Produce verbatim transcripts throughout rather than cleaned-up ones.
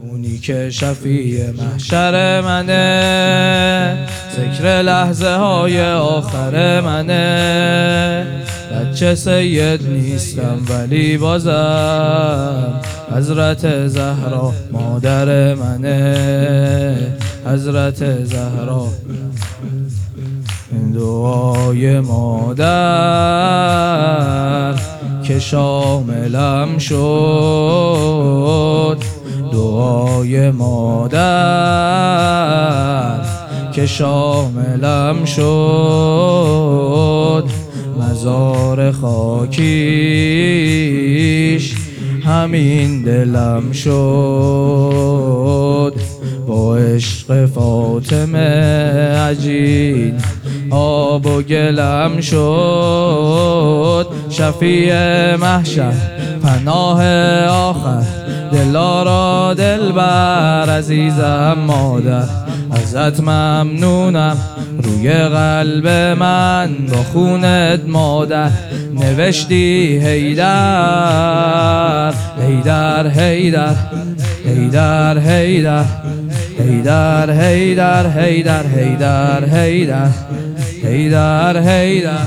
اونی که شفیع محشر منه، ذکر لحظه های آخر منه. بچه سید نیستم ولی بازم حضرت زهرا مادر منه، حضرت زهرا. دعای مادر که شاملم شد، دعای مادر که شاملم شد. مزار خاکیش همین دلم شد. با عشق فاطمه عجین آب و گلم شد. شفیع محشر پناه آخر، دلارا دلبر عزیزم مادر. ازت ممنونم روی قلب من با خونت مادر نوشتی حیدر حیدر حیدر حیدر حیدر حیدر حیدر حیدر حیدر حیدر حیدر حیدر.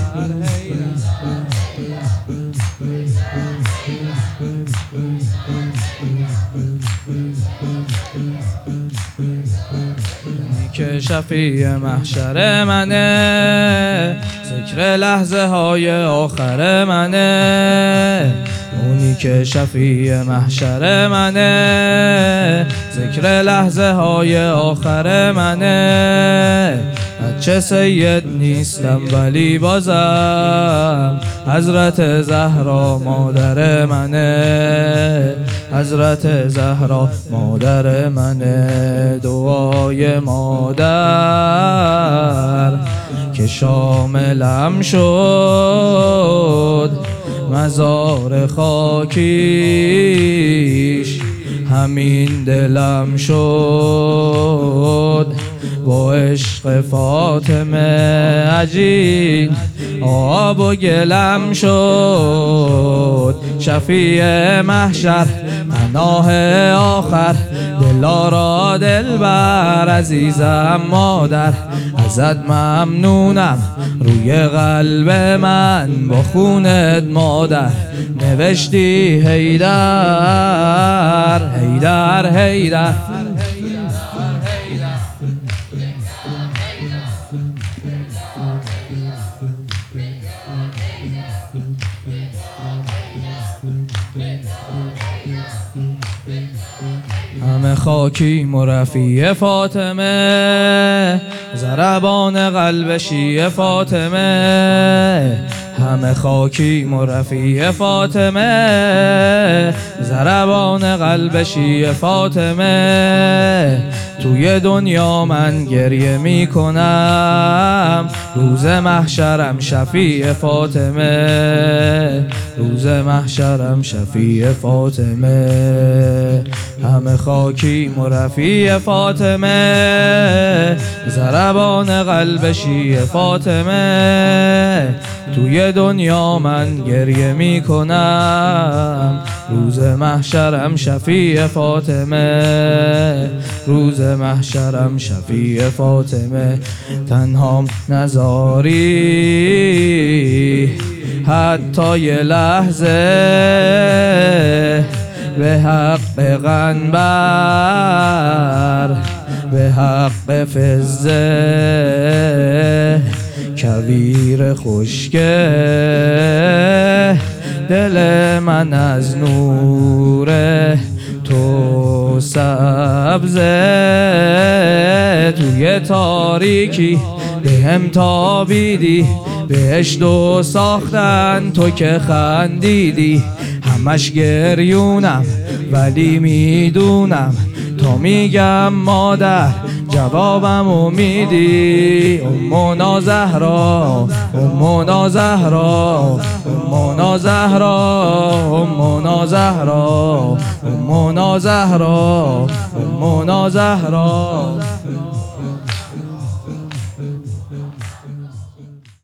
که شفیع محشر منه، ذکر لحظه های آخر منه. اونی که شفیع محشر منه، ذکر لحظه های آخر منه. بچه سید نیستم ولی بازم حضرت زهرا مادر منه، حضرت زهرا مادر منه. دعای مادر که شاملم شد، مزار خاکیش همین دلم شد. با عشق فاطمه عجین آب و گلم شد. شفیع محشر پناه آخر، دلارا دلبر عزیزم مادر. ازت ممنونم روی قلب من با خونت مادر نوشتی حیدر حیدر حیدر. همه خاکی مرفی فاطمه، ضربان قلب شیع فاطمه. همه خاکی مرفی فاطمه، ضربان قلب شیع فاطمه. توی دنیا من گریه می کنم، روز محشرم شفیع فاطمه، روز محشرم شفیع فاطمه. همه خاکی مرفی فاطمه، ضربان قلب شیع فاطمه. توی دنیا من گریه می کنم، روز محشرم شفیع فاطمه، روز محشرم شفیع فاطمه. تنهام نذاری حتی یه لحظه، به حق پیغمبر، به حق فزه. کویر خشکه دل من از نور تو سبزه. توی تاریکی به هم تابیدی، بهشت و ساختن تو که خندیدی. همش گریونم ولی میدونم تا میگم مادر جوابمو میدی. امونا زهرا امونا زهرا امونا زهرا امونا زهرا امونا زهرا امونا زهرا.